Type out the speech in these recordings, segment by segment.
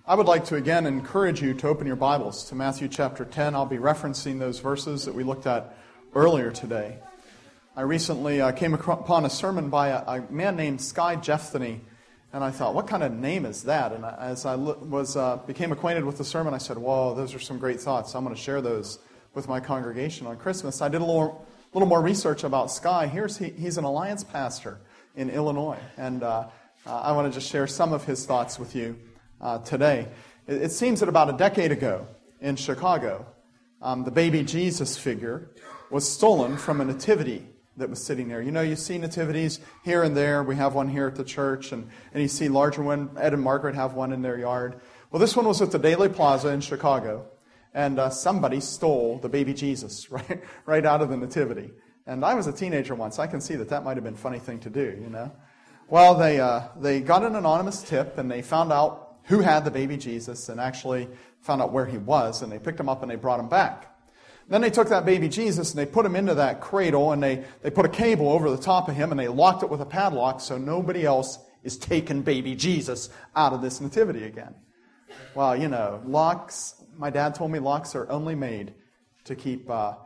I would like to again encourage you to open your Bibles to Matthew chapter 10. I'll be referencing those verses that we looked at earlier today. I recently came upon a sermon by a man named Sky Jephthany, and I thought, what kind of name is that? And as I became acquainted with the sermon, I said, whoa, those are some great thoughts. I'm going to share those with my congregation on Christmas. I did a little more research about Sky. He's an Alliance pastor in Illinois, and I want to just share some of his thoughts with you today. It seems that about a decade ago in Chicago, the baby Jesus figure was stolen from a nativity that was sitting there. You know, you see nativities here and there. We have one here at the church, and you see larger one. Ed and Margaret have one in their yard. Well, this one was at the Daley Plaza in Chicago, and somebody stole the baby Jesus right out of the nativity. And I was a teenager once. I can see that might have been a funny thing to do, you know. Well, they got an anonymous tip, and they found out who had the baby Jesus, and actually found out where he was, and they picked him up and they brought him back. Then they took that baby Jesus and they put him into that cradle, and they put a cable over the top of him, and they locked it with a padlock so nobody else is taking baby Jesus out of this nativity again. Well, you know, locks, my dad told me locks are only made to keep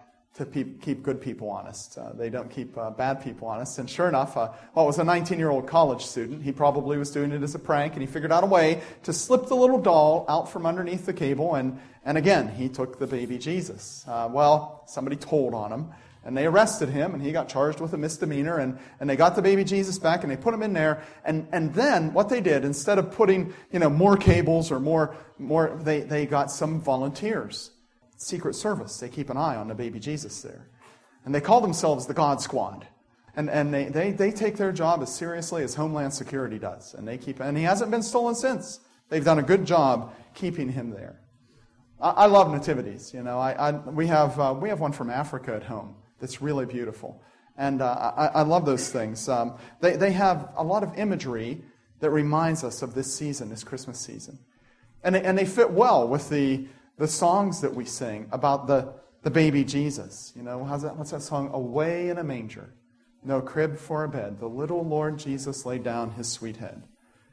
good people honest. They don't keep bad people honest. And sure enough, it was a 19-year-old college student. He probably was doing it as a prank, and he figured out a way to slip the little doll out from underneath the cable, and again, he took the baby Jesus. Somebody told on him, and they arrested him, and he got charged with a misdemeanor, and they got the baby Jesus back, and they put him in there, and then what they did, instead of putting, more cables or more, they got some volunteers. Secret Service, they keep an eye on the baby Jesus there. And they call themselves the God Squad. And they take their job as seriously as Homeland Security does. And he hasn't been stolen since. They've done a good job keeping him there. I love nativities. We have one from Africa at home that's really beautiful. And I love those things. They have a lot of imagery that reminds us of this season, this Christmas season. And they fit well with the songs that we sing about the baby Jesus. What's that song? Away in a manger, no crib for a bed, the little Lord Jesus laid down his sweet head.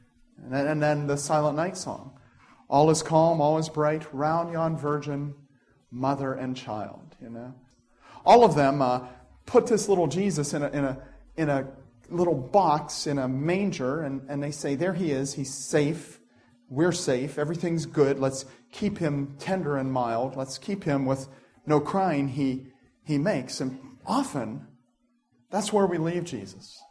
And then the Silent Night song. All is calm, all is bright, round yon virgin, mother and child. All of them put this little Jesus in a little box in a manger, and they say, there he is, he's safe. We're safe. Everything's good. Let's keep him tender and mild. Let's keep him with no crying he makes. And often, that's where we leave Jesus.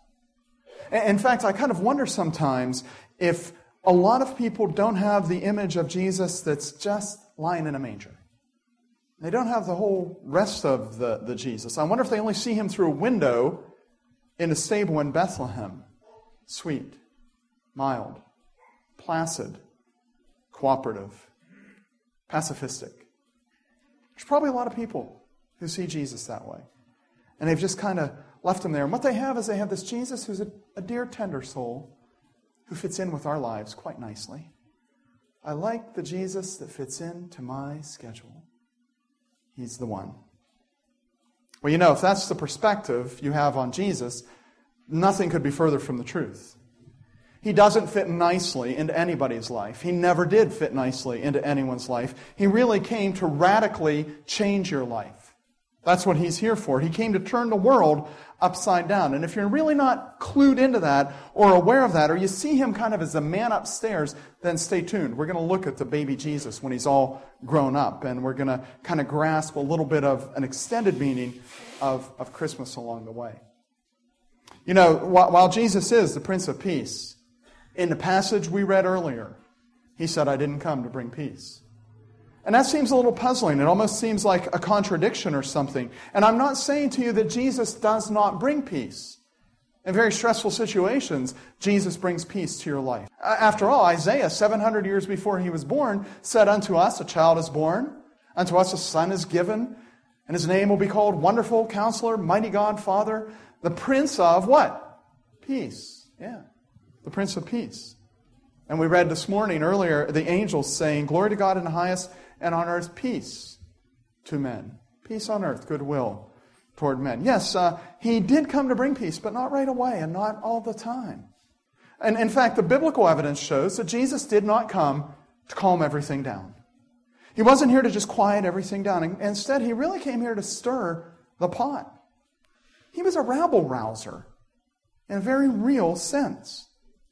In fact, I kind of wonder sometimes if a lot of people don't have the image of Jesus that's just lying in a manger. They don't have the whole rest of the Jesus. I wonder if they only see him through a window in a stable in Bethlehem. Sweet, mild, placid, cooperative, pacifistic. There's probably a lot of people who see Jesus that way. And they've just kind of left him there. And what they have is they have this Jesus who's a dear, tender soul who fits in with our lives quite nicely. I like the Jesus that fits into my schedule. He's the one. Well, if that's the perspective you have on Jesus, nothing could be further from the truth. He doesn't fit nicely into anybody's life. He never did fit nicely into anyone's life. He really came to radically change your life. That's what he's here for. He came to turn the world upside down. And if you're really not clued into that or aware of that, or you see him kind of as the man upstairs, then stay tuned. We're going to look at the baby Jesus when he's all grown up, and we're going to kind of grasp a little bit of an extended meaning of Christmas along the way. While Jesus is the Prince of Peace, in the passage we read earlier, he said, I didn't come to bring peace. And that seems a little puzzling. It almost seems like a contradiction or something. And I'm not saying to you that Jesus does not bring peace. In very stressful situations, Jesus brings peace to your life. After all, Isaiah, 700 years before he was born, said, unto us a child is born, unto us a son is given, and his name will be called Wonderful Counselor, Mighty God, Father, the Prince of what? Peace. Yeah. The Prince of Peace. And we read this morning earlier the angels saying, glory to God in the highest, and on earth peace to men. Peace on earth, goodwill toward men. Yes, he did come to bring peace, but not right away and not all the time. And in fact, the biblical evidence shows that Jesus did not come to calm everything down. He wasn't here to just quiet everything down. Instead, he really came here to stir the pot. He was a rabble-rouser in a very real sense.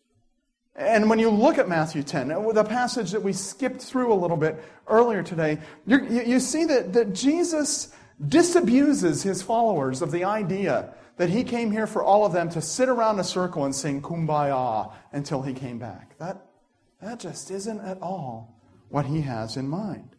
And when you look at Matthew 10, the passage that we skipped through a little bit earlier today, you see that Jesus disabuses his followers of the idea that he came here for all of them to sit around a circle and sing Kumbaya until he came back. That just isn't at all what he has in mind.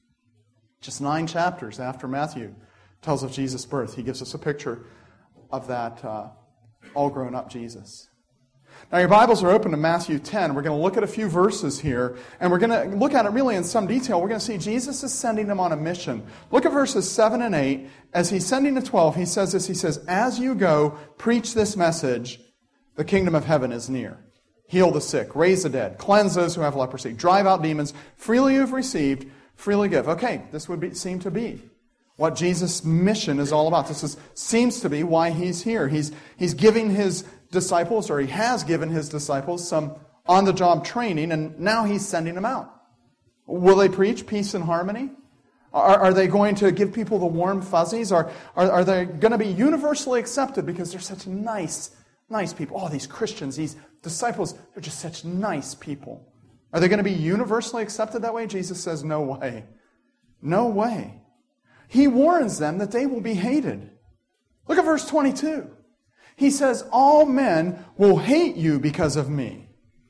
Just 9 chapters after Matthew tells of Jesus' birth, he gives us a picture of that all grown up Jesus. Now your Bibles are open to Matthew 10. We're going to look at a few verses here, and we're going to look at it really in some detail. We're going to see Jesus is sending them on a mission. Look at verses 7 and 8. As he's sending the 12, he says this. He says, "As you go, preach this message, the kingdom of heaven is near. Heal the sick, raise the dead, cleanse those who have leprosy, drive out demons. Freely you've received, freely give." Okay, this would seem to be what Jesus' mission is all about. This seems to be why he's here. He's giving his disciples, or he has given his disciples, some on-the-job training, and now he's sending them out. Will they preach peace and harmony? Are they going to give people the warm fuzzies? Are they going to be universally accepted because they're such nice people? Oh, these Christians, these disciples, they're just such nice people. Are they going to be universally accepted that way? Jesus says, no way. No way. He warns them that they will be hated. Look at verse 22. He says, all men will hate you because of me.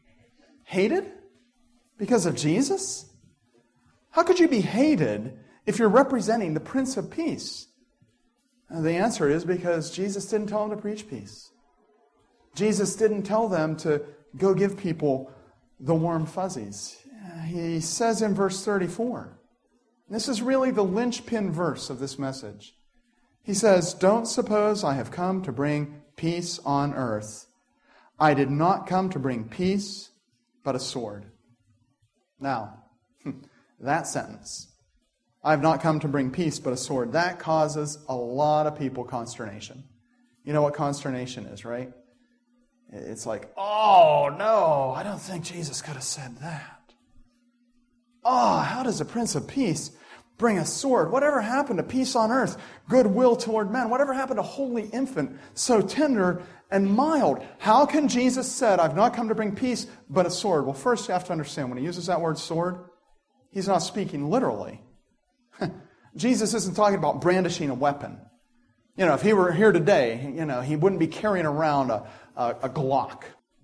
Hated? Because of Jesus? How could you be hated if you're representing the Prince of Peace? The answer is because Jesus didn't tell them to preach peace. Jesus didn't tell them to go give people the warm fuzzies. He says in verse 34, this is really the linchpin verse of this message. He says, "Don't suppose I have come to bring peace on earth. I did not come to bring peace, but a sword." Now, that sentence, "I have not come to bring peace, but a sword," that causes a lot of people consternation. You know what consternation is, right? It's like, oh, no, I don't think Jesus could have said that. Oh, how does the Prince of Peace bring a sword? Whatever happened to peace on earth, goodwill toward men? Whatever happened to holy infant, so tender and mild? How can Jesus said, "I've not come to bring peace, but a sword"? Well, first you have to understand, when he uses that word sword, he's not speaking literally. Jesus isn't talking about brandishing a weapon. You know, if he were here today, he wouldn't be carrying around a Glock.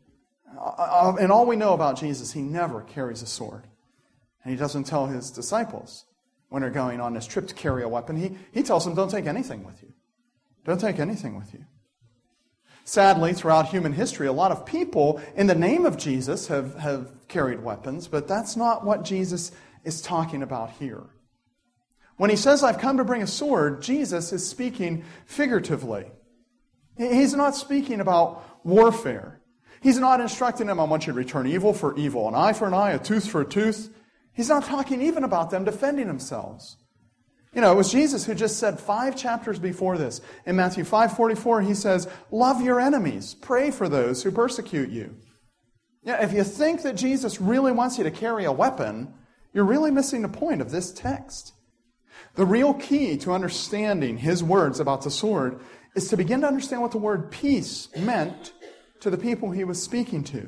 And all we know about Jesus, he never carries a sword. And he doesn't tell his disciples when they're going on this trip to carry a weapon. He tells them, don't take anything with you. Don't take anything with you. Sadly, throughout human history, a lot of people in the name of Jesus have carried weapons, but that's not what Jesus is talking about here. When he says, "I've come to bring a sword," Jesus is speaking figuratively. He's not speaking about warfare. He's not instructing them, "I want you to return evil for evil, an eye for an eye, a tooth for a tooth." He's not talking even about them defending themselves. It was Jesus who just said 5 chapters before this. In Matthew 5:44, he says, "Love your enemies. Pray for those who persecute you." Yeah, if you think that Jesus really wants you to carry a weapon, you're really missing the point of this text. The real key to understanding his words about the sword is to begin to understand what the word peace meant to the people he was speaking to.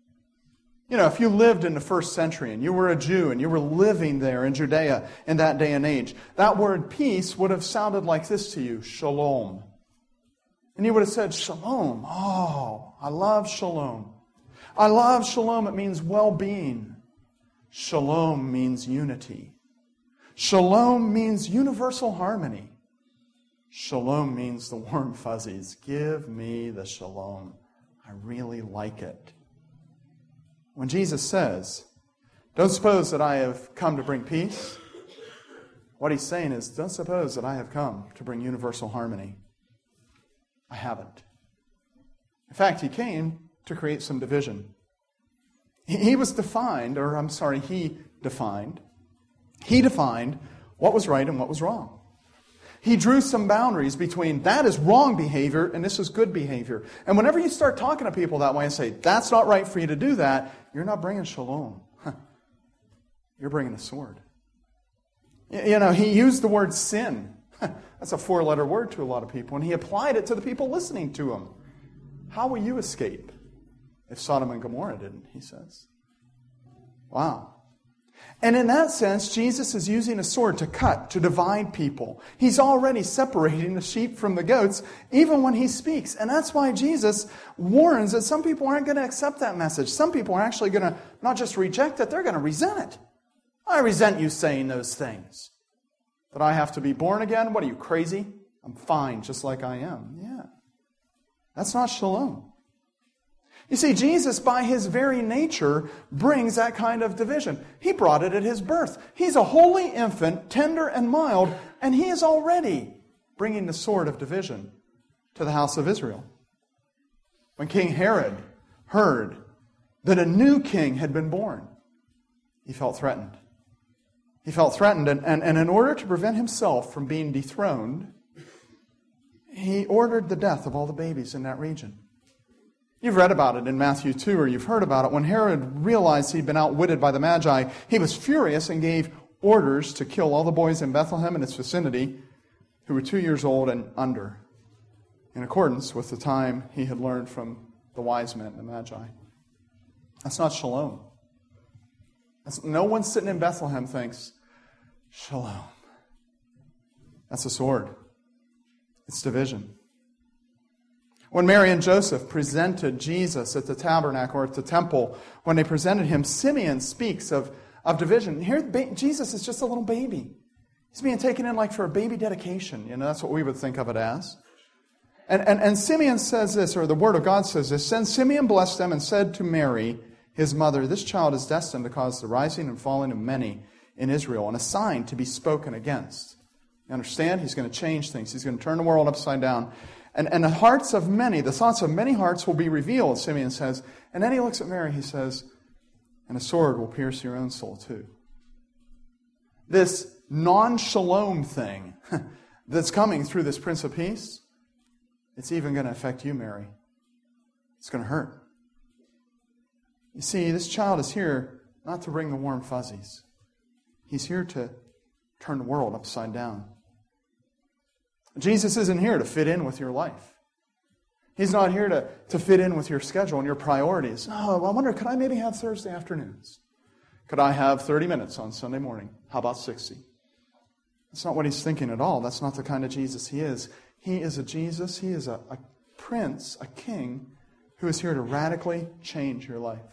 If you lived in the first century and you were a Jew and you were living there in Judea in that day and age, that word peace would have sounded like this to you, shalom. And you would have said, shalom. Oh, I love shalom. I love shalom. It means well-being. Shalom means unity. Shalom means universal harmony. Shalom means the warm fuzzies. Give me the shalom. I really like it. When Jesus says, "Don't suppose that I have come to bring peace," what he's saying is, don't suppose that I have come to bring universal harmony. I haven't. In fact, he came to create some division. He defined what was right and what was wrong. He drew some boundaries between that is wrong behavior and this is good behavior. And whenever you start talking to people that way and say, that's not right for you to do that, you're not bringing shalom. you're bringing a sword. He used the word sin. That's a 4-letter word to a lot of people, and he applied it to the people listening to him. How will you escape if Sodom and Gomorrah didn't, he says. Wow. And in that sense, Jesus is using a sword to cut, to divide people. He's already separating the sheep from the goats, even when he speaks. And that's why Jesus warns that some people aren't going to accept that message. Some people are actually going to not just reject it, they're going to resent it. I resent you saying those things. That I have to be born again? What are you, crazy? I'm fine just like I am. Yeah. That's not shalom. You see, Jesus, by his very nature, brings that kind of division. He brought it at his birth. He's a holy infant, tender and mild, and he is already bringing the sword of division to the house of Israel. When King Herod heard that a new king had been born, he felt threatened. He felt threatened, and in order to prevent himself from being dethroned, he ordered the death of all the babies in that region. You've read about it in Matthew 2, or you've heard about it. When Herod realized he'd been outwitted by the Magi, he was furious and gave orders to kill all the boys in Bethlehem and its vicinity who were 2 years old and under, in accordance with the time he had learned from the wise men, the Magi. That's not shalom. No one sitting in Bethlehem thinks, shalom. That's a sword. It's division. When Mary and Joseph presented Jesus at the tabernacle or at the temple, when they presented him, Simeon speaks of division. Here, Jesus is just a little baby. He's being taken in like for a baby dedication. That's what we would think of it as. And Simeon says this, or the Word of God says this, Then Simeon blessed them and said to Mary, his mother, This child is destined to cause the rising and falling of many in Israel, and a sign to be spoken against. You understand? He's going to change things. He's going to turn the world upside down. And the hearts of many, the thoughts of many hearts will be revealed, Simeon says. And then he looks at Mary, he says, and a sword will pierce your own soul too. This non-shalom thing that's coming through this Prince of Peace, it's even going to affect you, Mary. It's going to hurt. You see, this child is here not to bring the warm fuzzies. He's here to turn the world upside down. Jesus isn't here to fit in with your life. He's not here to fit in with your schedule and your priorities. Oh, I wonder, could I maybe have Thursday afternoons? Could I have 30 minutes on Sunday morning? How about 60? That's not what he's thinking at all. That's not the kind of Jesus he is. He is a Jesus, he is a prince, a king, who is here to radically change your life.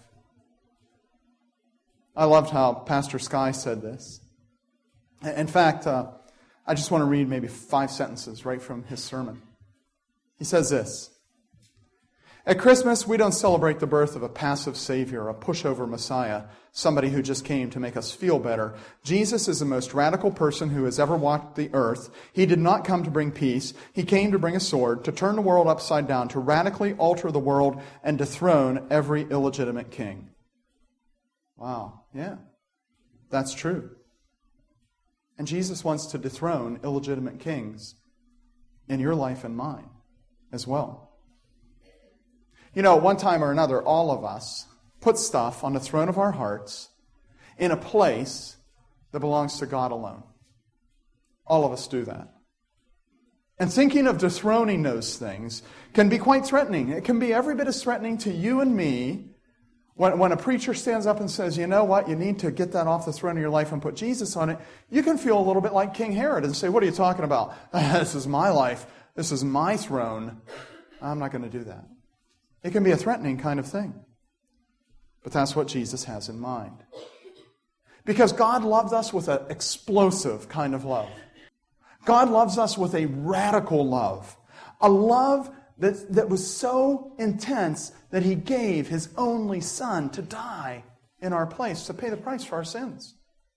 I loved how Pastor Sky said this. In fact, I just want to read maybe 5 sentences right from his sermon. He says this, At Christmas, we don't celebrate the birth of a passive Savior, a pushover Messiah, somebody who just came to make us feel better. Jesus is the most radical person who has ever walked the earth. He did not come to bring peace. He came to bring a sword, to turn the world upside down, to radically alter the world and dethrone every illegitimate king. Wow, yeah, that's true. And Jesus wants to dethrone illegitimate kings in your life and mine as well. One time or another, all of us put stuff on the throne of our hearts in a place that belongs to God alone. All of us do that. And thinking of dethroning those things can be quite threatening. It can be every bit as threatening to you and me when a preacher stands up and says, you know what, you need to get that off the throne of your life and put Jesus on it. You can feel a little bit like King Herod and say, what are you talking about? This is my life. This is my throne. I'm not going to do that. It can be a threatening kind of thing. But that's what Jesus has in mind. Because God loved us with an explosive kind of love. God loves us with a radical love. A love that was so intense that He gave His only Son to die in our place, to pay the price for our sins.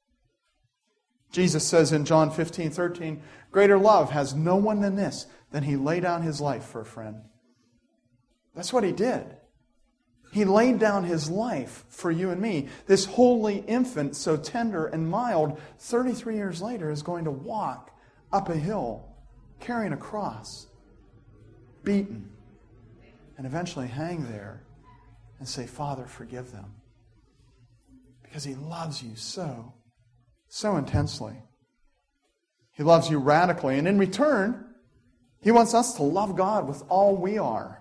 Jesus says in John 15:13, greater love has no one than this, than He laid down His life for a friend. That's what He did. He laid down His life for you and me. This holy infant, so tender and mild, 33 years later is going to walk up a hill carrying a cross, beaten, and eventually hang there and say, Father, forgive them. Because He loves you so so intensely. He loves you radically, and in return, He wants us to love God with all we are.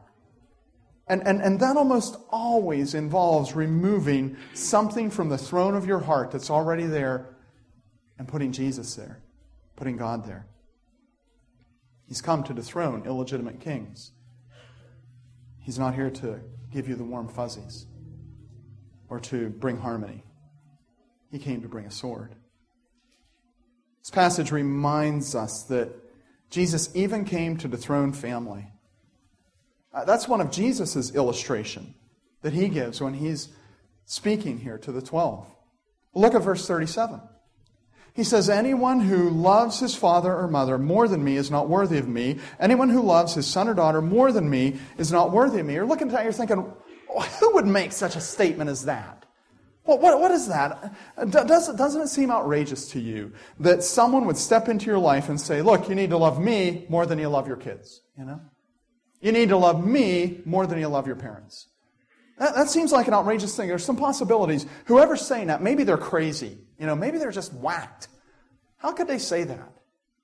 And that almost always involves removing something from the throne of your heart that's already there and putting Jesus there, putting God there. He's come to dethrone illegitimate kings. He's not here to give you the warm fuzzies or to bring harmony. He came to bring a sword. This passage reminds us that Jesus even came to dethrone family. That's one of Jesus' illustration that He gives when He's speaking here to the 12. Look at verse 37. He says, anyone who loves his father or mother more than me is not worthy of me. Anyone who loves his son or daughter more than me is not worthy of me. You're looking at that, you're thinking, who would make such a statement as that? What is that? Doesn't it seem outrageous to you that someone would step into your life and say, look, you need to love me more than you love your kids, you know? You need to love me more than you love your parents. That seems like an outrageous thing. There's some possibilities. Whoever's saying that, maybe they're crazy. You know, maybe they're just whacked. How could they say that?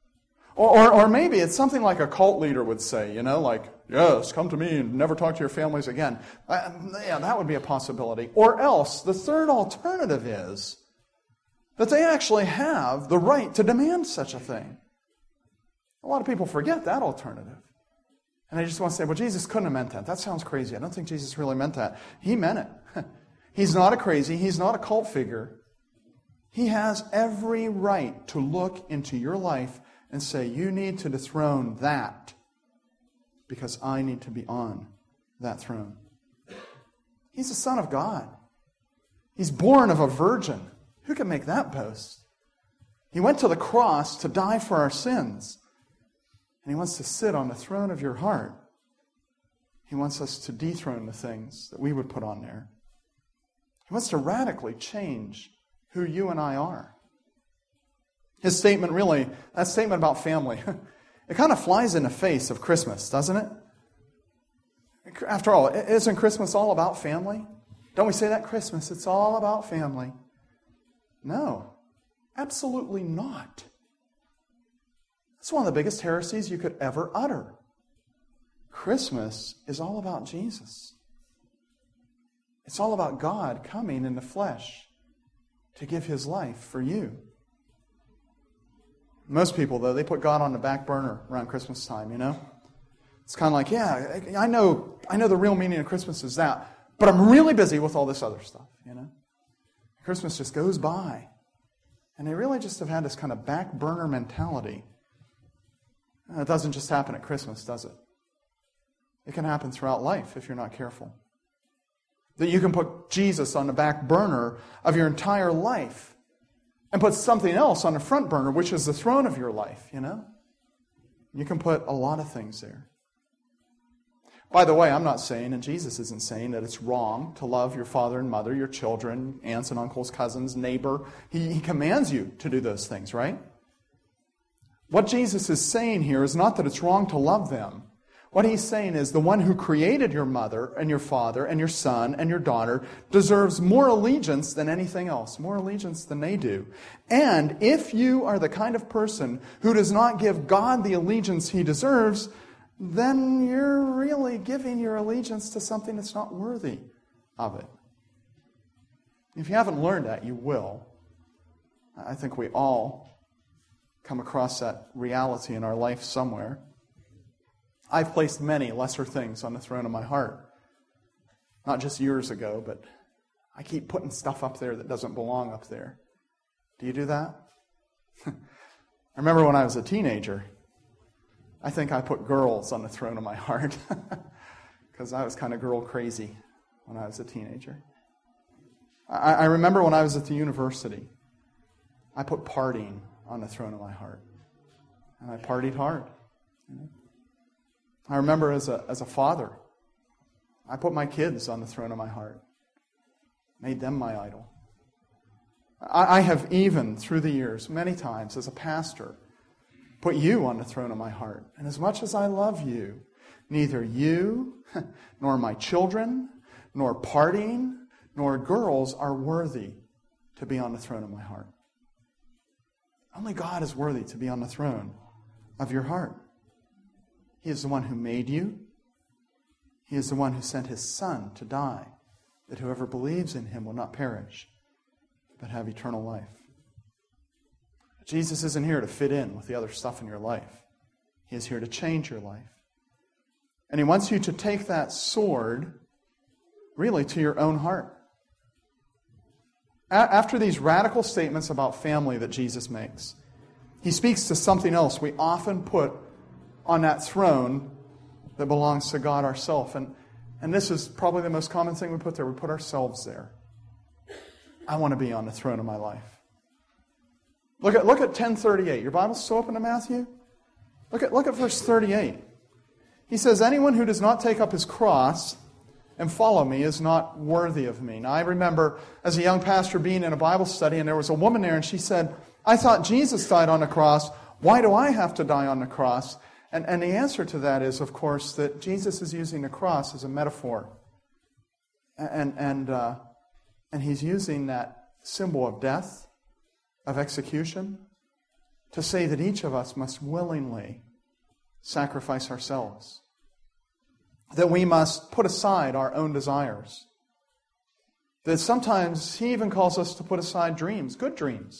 Or maybe it's something like a cult leader would say, you know, like, yes, come to me and never talk to your families again. Yeah, that would be a possibility. Or else, the third alternative is that they actually have the right to demand such a thing. A lot of people forget that alternative. And they just want to say, well, Jesus couldn't have meant that. That sounds crazy. I don't think Jesus really meant that. He meant it. He's not a crazy. He's not a cult figure. He has every right to look into your life and say, you need to dethrone that because I need to be on that throne. He's the Son of God. He's born of a virgin. Who can make that boast? He went to the cross to die for our sins. And He wants to sit on the throne of your heart. He wants us to dethrone the things that we would put on there. He wants to radically change who you and I are. His statement really, that statement about family, it kind of flies in the face of Christmas, doesn't it? After all, isn't Christmas all about family? Don't we say that Christmas, it's all about family? No, absolutely not. It's one of the biggest heresies you could ever utter. Christmas is all about Jesus. It's all about God coming in the flesh to give His life for you. Most people, though, they put God on the back burner around Christmas time, you know? It's kind of like, yeah, I know the real meaning of Christmas is that, but I'm really busy with all this other stuff, you know? Christmas just goes by. And they really just have had this kind of back burner mentality. It doesn't just happen at Christmas, does it? It can happen throughout life if you're not careful. That you can put Jesus on the back burner of your entire life and put something else on the front burner, which is the throne of your life, you know? You can put a lot of things there. By the way, I'm not saying, and Jesus isn't saying, that it's wrong to love your father and mother, your children, aunts and uncles, cousins, neighbor. He commands you to do those things, right? What Jesus is saying here is not that it's wrong to love them. What He's saying is the one who created your mother and your father and your son and your daughter deserves more allegiance than anything else, more allegiance than they do. And if you are the kind of person who does not give God the allegiance He deserves, then you're really giving your allegiance to something that's not worthy of it. If you haven't learned that, you will. I think we all come across that reality in our life somewhere. I've placed many lesser things on the throne of my heart. Not just years ago, but I keep putting stuff up there that doesn't belong up there. Do you do that? I remember when I was a teenager, I think I put girls on the throne of my heart because I was kind of girl crazy when I was a teenager. I remember when I was at the university, I put partying on the throne of my heart. And I partied hard. You know? I remember as a father, I put my kids on the throne of my heart. Made them my idol. I have even, through the years, many times as a pastor, put you on the throne of my heart. And as much as I love you, neither you, nor my children, nor partying, nor girls are worthy to be on the throne of my heart. Only God is worthy to be on the throne of your heart. He is the one who made you. He is the one who sent His Son to die, that whoever believes in Him will not perish, but have eternal life. Jesus isn't here to fit in with the other stuff in your life. He is here to change your life. And He wants you to take that sword really to your own heart. After these radical statements about family that Jesus makes, He speaks to something else we often put on that throne that belongs to God ourselves. And this is probably the most common thing we put there. We put ourselves there. I want to be on the throne of my life. Look at 10:38. Your Bible's still open to Matthew? Look at verse 38. He says, anyone who does not take up his cross and follow me is not worthy of me. Now, I remember as a young pastor being in a Bible study, and there was a woman there, and she said, I thought Jesus died on the cross. Why do I have to die on the cross? And the answer to that is, of course, that Jesus is using the cross as a metaphor. And He's using that symbol of death, of execution, to say that each of us must willingly sacrifice ourselves. That we must put aside our own desires. That sometimes He even calls us to put aside dreams, good dreams.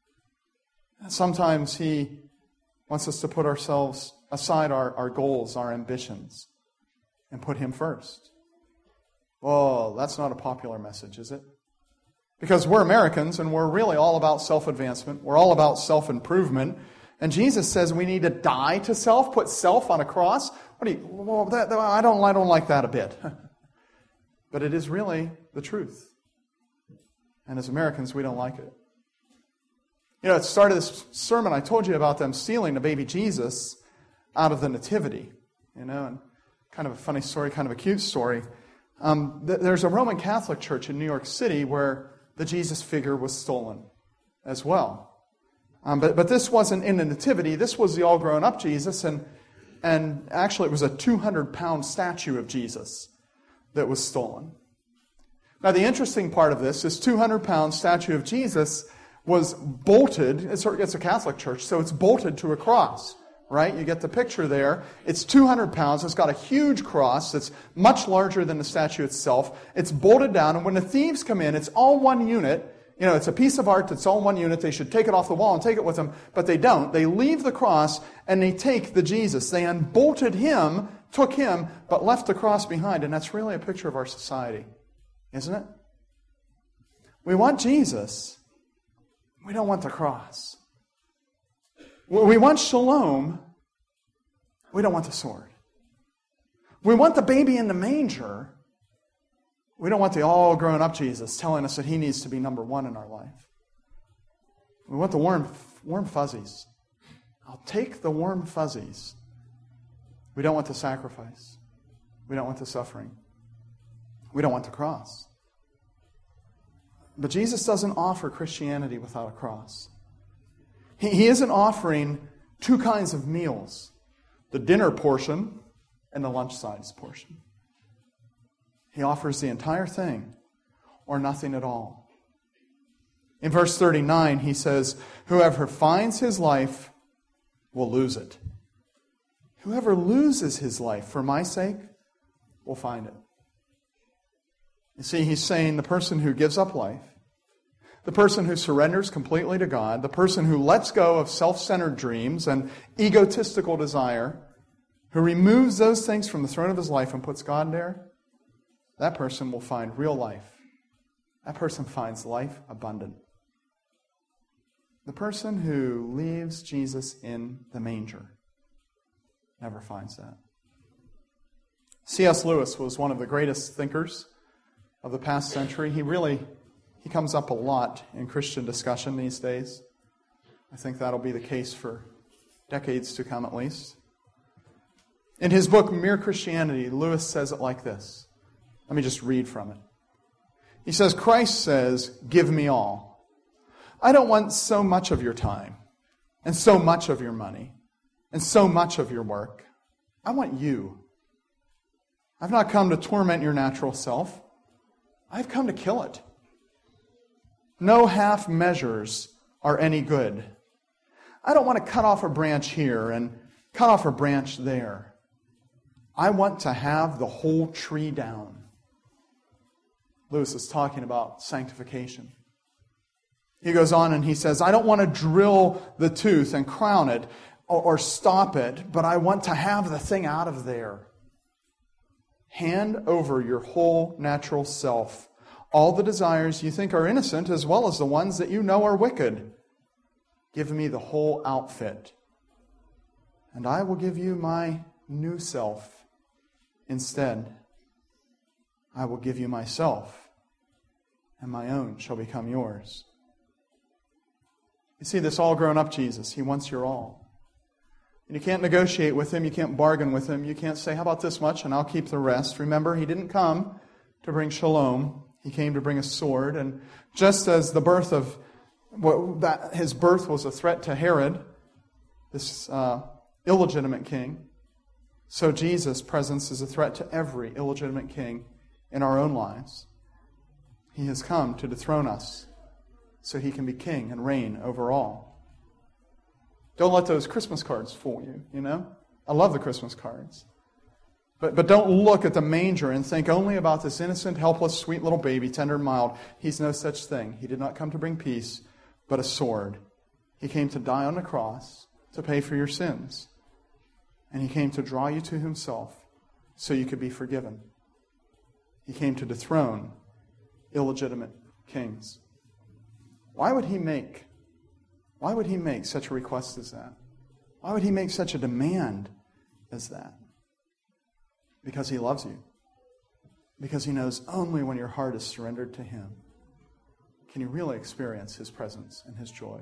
And sometimes He wants us to put ourselves aside our goals, our ambitions, and put Him first. Well, that's not a popular message, is it? Because we're Americans and we're really all about self-advancement. We're all about self-improvement. And Jesus says we need to die to self, put self on a cross. I don't like that a bit. But it is really the truth. And as Americans, we don't like it. You know, at the start of this sermon, I told you about them stealing the baby Jesus out of the nativity. You know, and kind of a funny story, kind of a cute story. There's a Roman Catholic church in New York City where the Jesus figure was stolen as well. But this wasn't in the nativity. This was the all-grown-up Jesus, and actually it was a 200-pound statue of Jesus that was stolen. Now the interesting part of this 200-pound statue of Jesus was bolted. It's a Catholic church, so it's bolted to a cross, right? You get the picture there. It's 200 pounds. It's got a huge cross that's much larger than the statue itself. It's bolted down, and when the thieves come in, it's all one unit. You know, it's a piece of art that's all one unit. They should take it off the wall and take it with them, but they don't. They leave the cross, and they take the Jesus. They unbolted Him, took Him, but left the cross behind, and that's really a picture of our society, isn't it? We want Jesus. We don't want the cross. We want shalom. We don't want the sword. We want the baby in the manger. We don't want the all-grown-up Jesus telling us that He needs to be number one in our life. We want the warm fuzzies. I'll take the warm fuzzies. We don't want the sacrifice. We don't want the suffering. We don't want the cross. But Jesus doesn't offer Christianity without a cross. He isn't offering two kinds of meals, the dinner portion and the lunch-size portion. He offers the entire thing or nothing at all. In verse 39, He says, whoever finds his life will lose it. Whoever loses his life for my sake will find it. You see, He's saying the person who gives up life, the person who surrenders completely to God, the person who lets go of self-centered dreams and egotistical desire, who removes those things from the throne of his life and puts God there, that person will find real life. That person finds life abundant. The person who leaves Jesus in the manger never finds that. C.S. Lewis was one of the greatest thinkers of the past century. He comes up a lot in Christian discussion these days. I think that'll be the case for decades to come at least. In his book, Mere Christianity, Lewis says it like this. Let me just read from it. He says, Christ says, give me all. I don't want so much of your time, and so much of your money, and so much of your work. I want you. I've not come to torment your natural self. I've come to kill it. No half measures are any good. I don't want to cut off a branch here and cut off a branch there. I want to have the whole tree down. Lewis is talking about sanctification. He goes on and he says, I don't want to drill the tooth and crown it or stop it, but I want to have the thing out of there. Hand over your whole natural self, all the desires you think are innocent as well as the ones that you know are wicked. Give me the whole outfit, and I will give you my new self instead. I will give you myself, and my own shall become yours. You see, this all-grown-up Jesus, He wants your all. And you can't negotiate with Him, you can't bargain with Him, you can't say, how about this much, and I'll keep the rest. Remember, He didn't come to bring shalom. He came to bring a sword, and just as the birth of his birth was a threat to Herod, this illegitimate king, so Jesus' presence is a threat to every illegitimate king in our own lives. He has come to dethrone us so He can be king and reign over all. Don't let those Christmas cards fool you, you know? I love the Christmas cards. But don't look at the manger and think only about this innocent, helpless, sweet little baby, tender and mild. He's no such thing. He did not come to bring peace, but a sword. He came to die on the cross to pay for your sins. And He came to draw you to Himself so you could be forgiven. He came to dethrone illegitimate kings. Why would He make such a request as that? Why would He make such a demand as that? Because He loves you. Because He knows only when your heart is surrendered to Him can you really experience His presence and His joy.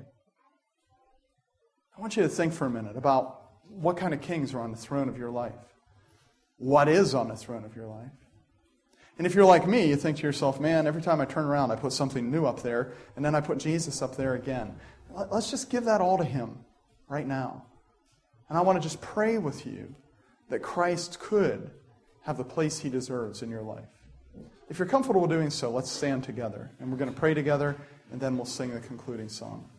I want you to think for a minute about what kind of kings are on the throne of your life. What is on the throne of your life? And if you're like me, you think to yourself, man, every time I turn around, I put something new up there, and then I put Jesus up there again. Let's just give that all to Him right now. And I want to just pray with you that Christ could have the place He deserves in your life. If you're comfortable doing so, let's stand together. And we're going to pray together, and then we'll sing the concluding song.